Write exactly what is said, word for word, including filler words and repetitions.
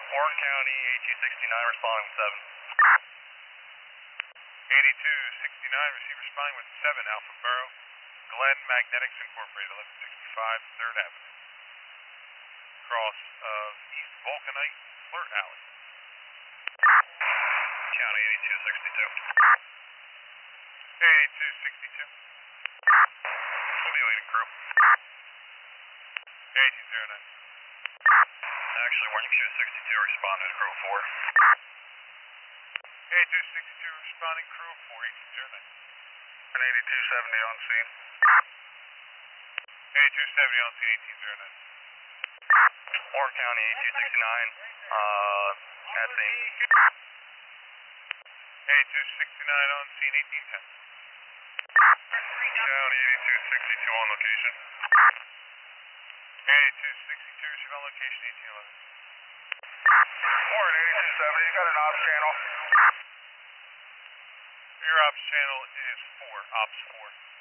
Warren County, eighty-two sixty-nine, responding with seven. eighty-two sixty-nine, receive responding with seven, Alpha Borough, Glen Magnetics Incorporated, eleven sixty-five third Avenue. Cross of East Vulcanite, Flirt Alley. County, eighty-two sixty-two. eighty-two sixty-two. Simulating crew. eighteen oh nine. Actually, Warren Q sixty-two, responding to crew four. eighty-two sixty-two, responding crew four, eighteen oh nine. And eighty-two seventy on scene. eighty-two seventy on scene, eighteen oh nine. Warren County, eighty-two sixty-nine, uh, at scene. eighty-two sixty-nine on scene, eighteen ten. County, eighty-two sixty-two on location. eighty-two sixty-two, receive on location, eighteen eleven. Warren, eighty-two seventy, you got an ops channel. Your ops channel is four, ops four.